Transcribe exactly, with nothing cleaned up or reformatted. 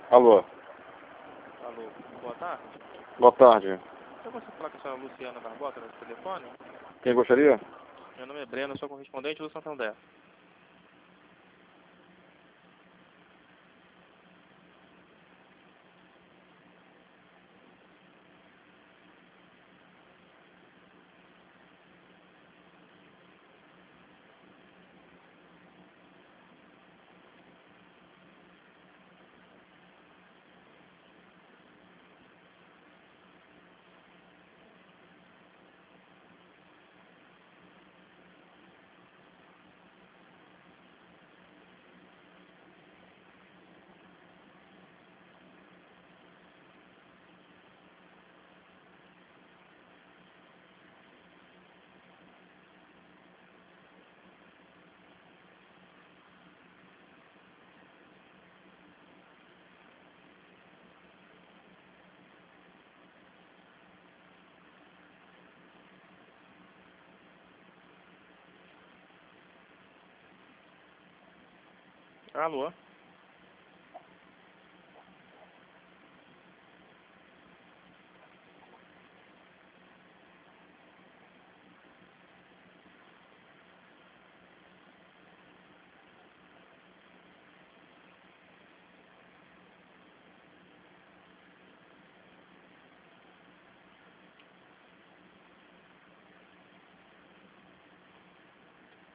Alô, Alô, boa tarde. boa tarde. Eu gostaria de falar com a senhora Luciana Barbosa no telefone. Quem gostaria? Meu nome é Breno, eu sou correspondente do Santander. Alô?